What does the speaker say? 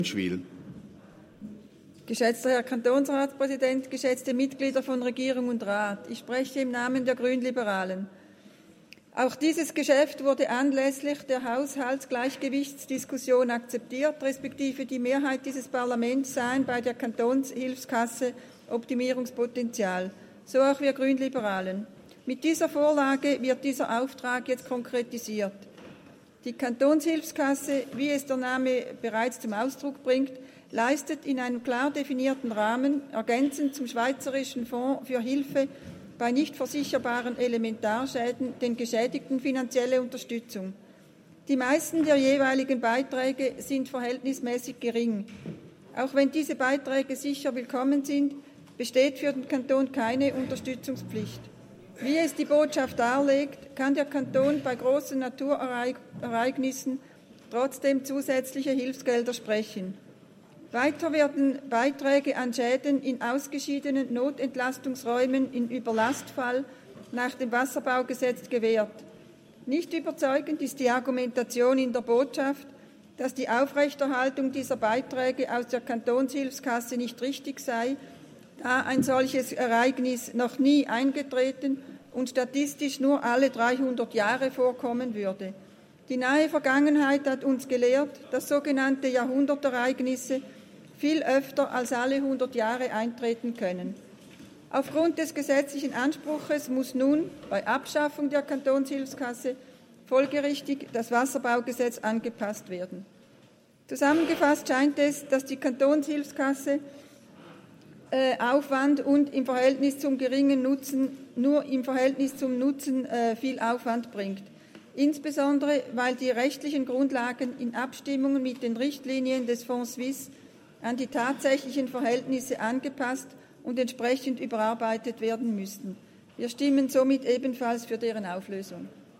Schwil. Geschätzter Herr Kantonsratspräsident, geschätzte Mitglieder von Regierung und Rat, ich spreche im Namen der Grünliberalen. Auch dieses Geschäft wurde anlässlich der Haushaltsgleichgewichtsdiskussion akzeptiert, respektive die Mehrheit dieses Parlaments sahen bei der Kantonshilfskasse Optimierungspotenzial. So auch wir Grünliberalen. Mit dieser Vorlage wird dieser Auftrag jetzt konkretisiert. Die Kantonshilfskasse, wie es der Name bereits zum Ausdruck bringt, leistet in einem klar definierten Rahmen, ergänzend zum Schweizerischen Fonds für Hilfe bei nicht versicherbaren Elementarschäden, den Geschädigten finanzielle Unterstützung. Die meisten der jeweiligen Beiträge sind verhältnismäßig gering. Auch wenn diese Beiträge sicher willkommen sind, besteht für den Kanton keine Unterstützungspflicht. Wie es die Botschaft darlegt, kann der Kanton bei großen Naturereignissen trotzdem zusätzliche Hilfsgelder sprechen. Weiter werden Beiträge an Schäden in ausgeschiedenen Notentlastungsräumen im Überlastfall nach dem Wasserbaugesetz gewährt. Nicht überzeugend ist die Argumentation in der Botschaft, dass die Aufrechterhaltung dieser Beiträge aus der Kantonshilfskasse nicht richtig sei, da ein solches Ereignis noch nie eingetreten und statistisch nur alle 300 Jahre vorkommen würde. Die nahe Vergangenheit hat uns gelehrt, dass sogenannte Jahrhundertereignisse viel öfter als alle 100 Jahre eintreten können. Aufgrund des gesetzlichen Anspruches muss nun bei Abschaffung der Kantonshilfskasse folgerichtig das Wasserbaugesetz angepasst werden. Zusammengefasst scheint es, dass die Kantonshilfskasse Aufwand und im Verhältnis zum geringen Nutzen, nur im Verhältnis zum Nutzen viel Aufwand bringt. Insbesondere, weil die rechtlichen Grundlagen in Abstimmung mit den Richtlinien des Fonds Suisse an die tatsächlichen Verhältnisse angepasst und entsprechend überarbeitet werden müssten. Wir stimmen somit ebenfalls für deren Auflösung.